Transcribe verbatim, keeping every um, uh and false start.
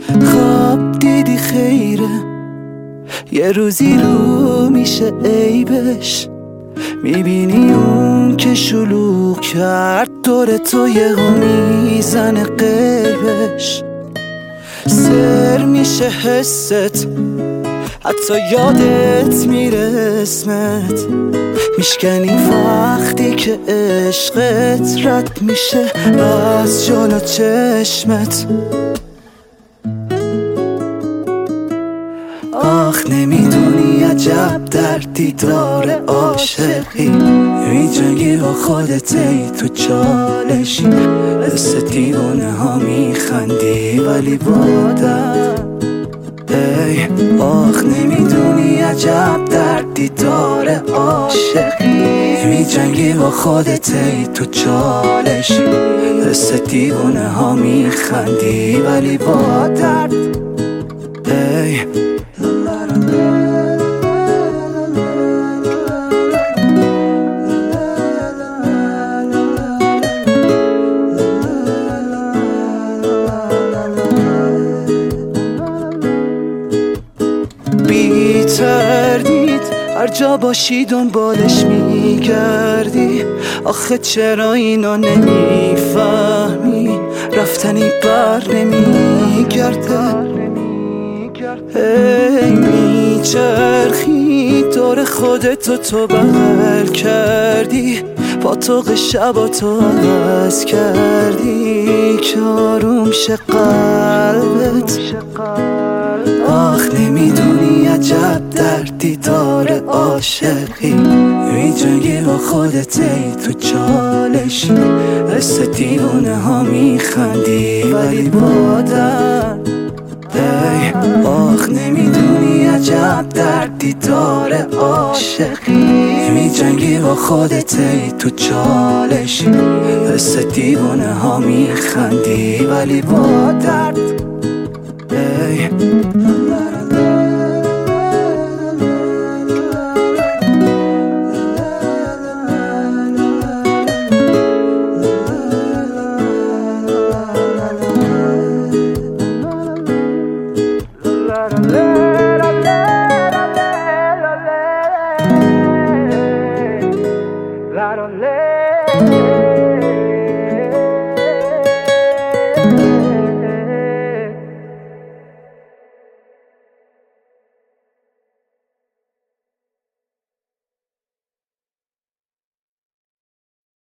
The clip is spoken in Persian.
خواب دیدی خیره، یه روزی رو میشه عیبش. میبینی اون که شلوغ کرد دور تو یهو میزنه غیبش. سر میشه حست، حتی یادت میره اسمت. میشکنی وقتی که عشقت رد میشه از جلو چشمت. آخ نمیدونی عجب در دیدار عاشقی، میجنگی با خودت ای تو چالشی. مثل دیوانه ها میخندی ولی بادم ای. آخ نمیدونی عجب در دیدار عاشقی، میجنگی با خودت ای تو چالشی. مثل دیوانه ها میخندی ولی با درد ای. بی تردید هر جا باشی دنبالش میگردی. آخه چرا اینا نمیفهمی، رفتنی بر نمیگرده. ای میچرخی دور خودتو تو بغل کردی، با تو شباتو عوض کردی که آروم شه قلبت. آخ نمیدونی عجب در دیدار عاشقی، میجنگی با خودت ای تو چالشی. مثل دیوانه ها میخندی ولی با درد ای. آخ نمیدونی عجب در دیدار عاشقی، میجنگی با خودت ای تو چالشی. مثل دیوانه ها میخندی ولی با درد ای.